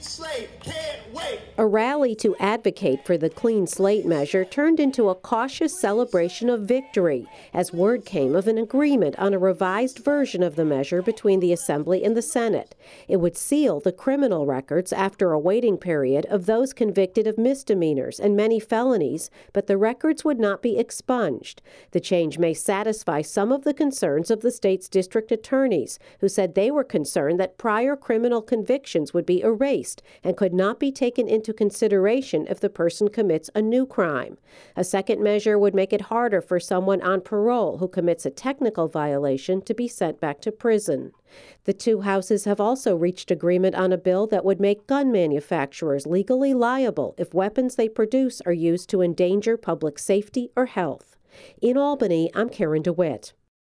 slate, can't wait. A rally to advocate for the clean slate measure turned into a cautious celebration of victory as word came of an agreement on a revised version of the measure between the Assembly and the Senate. It would seal the criminal records after a waiting period of those convicted of misdemeanors and many felonies, but the records would not be expunged. The change may satisfy some of the concerns of the state's district attorneys, who said they were concerned that prior criminal convictions would be erased and could not be taken into consideration if the person commits a new crime. A second measure would make it harder for someone on parole who commits a technical violation to be sent back to prison. The two houses have also reached agreement on a bill that would make gun manufacturers legally liable if weapons they produce are used to endanger public safety or health. In Albany, I'm Karen DeWitt.